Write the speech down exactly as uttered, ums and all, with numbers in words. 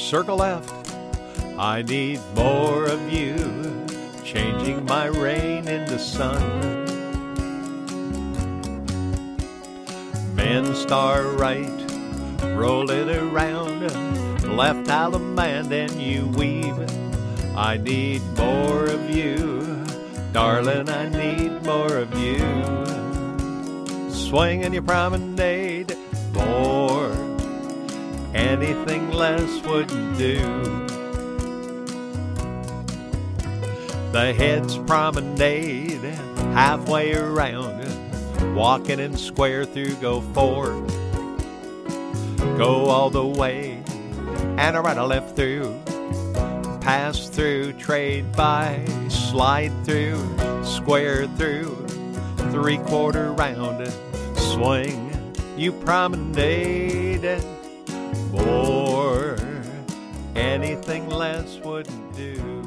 circle left. I need more of you, changing my rain into sun. Bend star right, roll it around, left Allemande and you weave. I need more of you, darling, I need more of you. Swing in your promenade, more, anything less wouldn't do. The head's promenade, halfway around, walking in square through, go four. Go all the way, and a right or left through. Pass through, trade by, slide through, square through, three-quarter round, swing, you promenade, more, anything less wouldn't do.